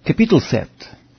Capítulo 7.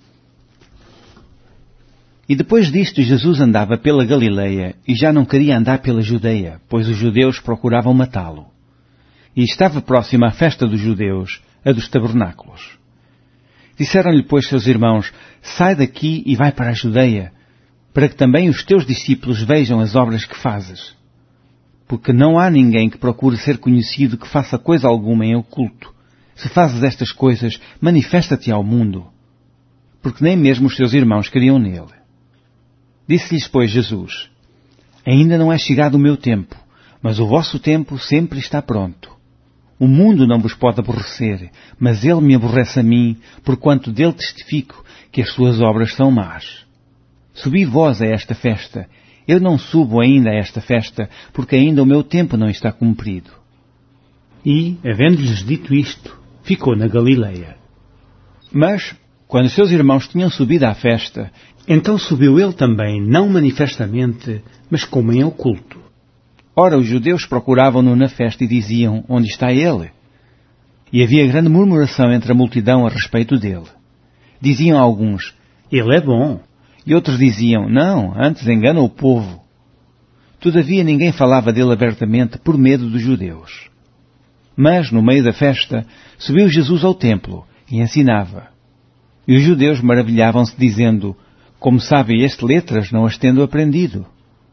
E depois disto Jesus andava pela Galileia e já não queria andar pela Judeia, pois os judeus procuravam matá-lo. E estava próxima a festa dos judeus, a dos tabernáculos. Disseram-lhe, pois, seus irmãos: sai daqui e vai para a Judeia, para que também os teus discípulos vejam as obras que fazes. Porque não há ninguém que procure ser conhecido que faça coisa alguma em oculto. Se fazes estas coisas, manifesta-te ao mundo. Porque nem mesmo os seus irmãos queriam nele. Disse-lhes, pois, Jesus: ainda não é chegado o meu tempo, mas o vosso tempo sempre está pronto. O mundo não vos pode aborrecer, mas ele me aborrece a mim, porquanto dele testifico que as suas obras são más. Subi vós a esta festa. Eu não subo ainda a esta festa, porque ainda o meu tempo não está cumprido. E, havendo-lhes dito isto, ficou na Galileia. Mas, quando os seus irmãos tinham subido à festa, então subiu ele também, não manifestamente, mas como em oculto. Ora, os judeus procuravam-no na festa e diziam: onde está ele? E havia grande murmuração entre a multidão a respeito dele. Diziam alguns: ele é bom. E outros diziam: não, antes engana o povo. Todavia ninguém falava dele abertamente por medo dos judeus. Mas, no meio da festa, subiu Jesus ao templo e ensinava. E os judeus maravilhavam-se, dizendo: como sabe este letras, não as tendo aprendido?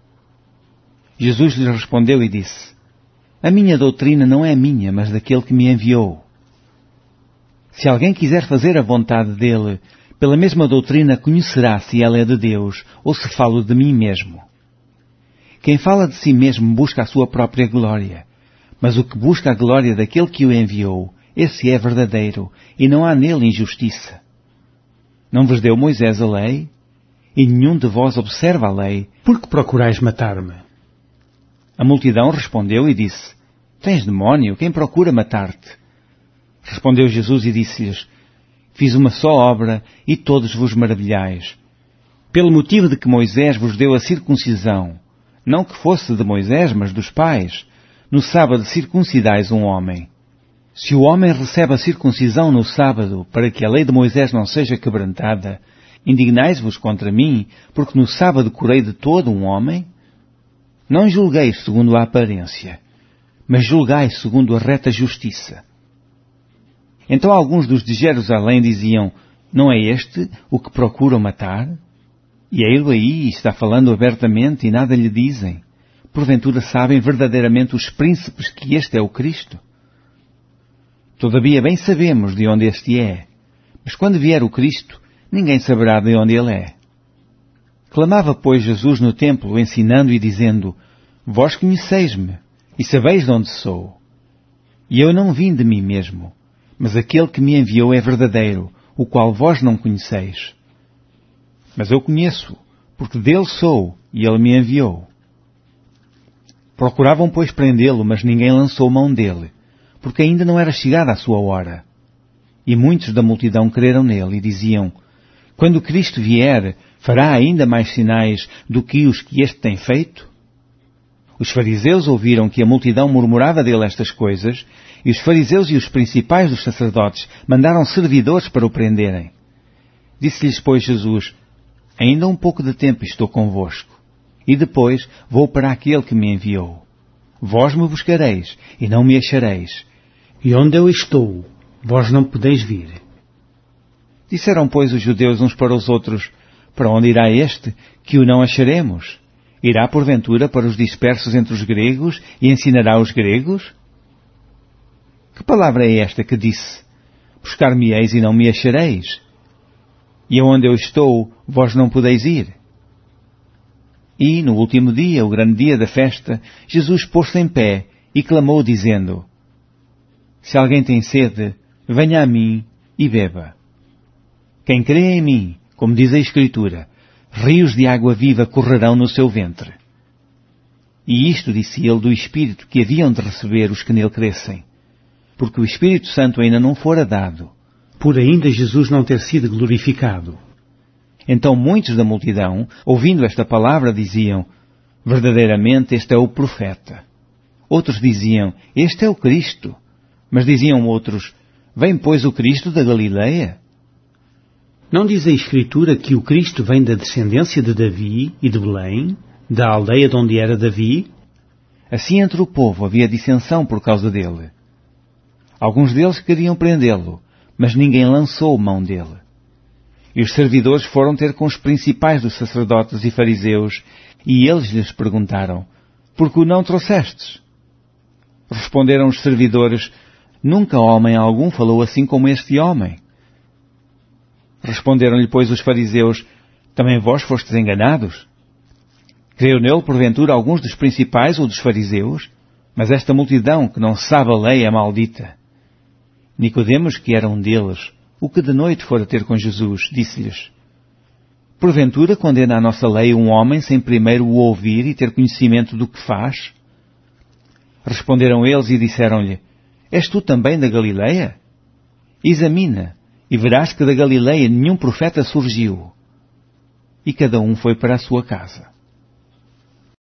Jesus lhes respondeu e disse: a minha doutrina não é minha, mas daquele que me enviou. Se alguém quiser fazer a vontade dele, pela mesma doutrina conhecerá se ela é de Deus ou se falo de mim mesmo. Quem fala de si mesmo busca a sua própria glória, mas o que busca a glória daquele que o enviou, esse é verdadeiro, e não há nele injustiça. Não vos deu Moisés a lei? E nenhum de vós observa a lei. Por que procurais matar-me? A multidão respondeu e disse: tens demónio, quem procura matar-te? Respondeu Jesus e disse-lhes: fiz uma só obra e todos vos maravilhais. Pelo motivo de que Moisés vos deu a circuncisão, não que fosse de Moisés, mas dos pais, no sábado circuncidais um homem. Se o homem recebe a circuncisão no sábado, para que a lei de Moisés não seja quebrantada, indignais-vos contra mim, porque no sábado curei de todo um homem? Não julgueis segundo a aparência, mas julgai segundo a reta justiça. Então alguns dos de Jerusalém diziam: não é este o que procuram matar? E ele aí está falando abertamente e nada lhe dizem. Porventura sabem verdadeiramente os príncipes que este é o Cristo? Todavia bem sabemos de onde este é. Mas quando vier o Cristo, ninguém saberá de onde ele é. Clamava, pois, Jesus no templo, ensinando e dizendo: vós conheceis-me, e sabeis de onde sou. E eu não vim de mim mesmo, mas aquele que me enviou é verdadeiro, o qual vós não conheceis. Mas eu conheço, porque dele sou, e ele me enviou. Procuravam, pois, prendê-lo, mas ninguém lançou mão dele, porque ainda não era chegada a sua hora. E muitos da multidão creram nele e diziam: quando Cristo vier, fará ainda mais sinais do que os que este tem feito? Os fariseus ouviram que a multidão murmurava dele estas coisas, e os fariseus e os principais dos sacerdotes mandaram servidores para o prenderem. Disse-lhes, pois, Jesus: ainda um pouco de tempo estou convosco, e depois vou para aquele que me enviou. Vós me buscareis, e não me achareis. E onde eu estou, vós não podeis vir. Disseram, pois, os judeus uns para os outros: para onde irá este, que o não acharemos? Irá, porventura, para os dispersos entre os gregos, e ensinará os gregos? Que palavra é esta que disse: buscar-me-eis e não me achareis? E aonde eu estou, vós não podeis ir? E, no último dia, o grande dia da festa, Jesus pôs-se em pé e clamou, dizendo: se alguém tem sede, venha a mim e beba. Quem crê em mim, como diz a Escritura, rios de água viva correrão no seu ventre. E isto disse ele do Espírito que haviam de receber os que nele crescem, porque o Espírito Santo ainda não fora dado, por ainda Jesus não ter sido glorificado. Então muitos da multidão, ouvindo esta palavra, diziam: verdadeiramente este é o profeta. Outros diziam: este é o Cristo. Mas diziam outros: vem, pois, o Cristo da Galileia? Não diz a Escritura que o Cristo vem da descendência de Davi e de Belém, da aldeia de onde era Davi? Assim entre o povo havia dissensão por causa dele. Alguns deles queriam prendê-lo, mas ninguém lançou mão dele. E os servidores foram ter com os principais dos sacerdotes e fariseus, e eles lhes perguntaram: por que o não trouxestes? Responderam os servidores: nunca homem algum falou assim como este homem. Responderam-lhe, pois, os fariseus: também vós fostes enganados? Creu nele, porventura, alguns dos principais ou dos fariseus? Mas esta multidão, que não sabe a lei, é maldita. Nicodemos, que era um deles, o que de noite fora ter com Jesus, disse-lhes: porventura condena a nossa lei um homem sem primeiro o ouvir e ter conhecimento do que faz? Responderam eles e disseram-lhe: és tu também da Galileia? Examina, e verás que da Galileia nenhum profeta surgiu. E cada um foi para a sua casa.